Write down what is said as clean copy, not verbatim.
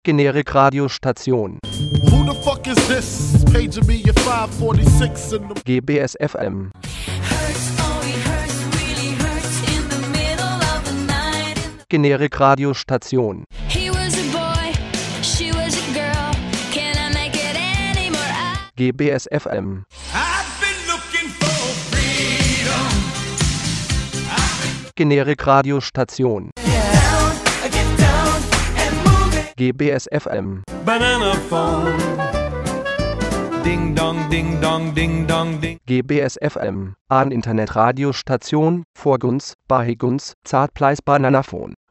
Generik-Radiostation. Who the fuck is this? Paging me at 546 in the GBS FM. Generik-Radiostation. GBS FM. Generik-Radiostation. GBS FM. Banana phone. Ding dong, ding dong, ding dong, ding. GBS FM. An Internetradiostation, Vorguns, Bahiguns, Zartpleis Bananaphone.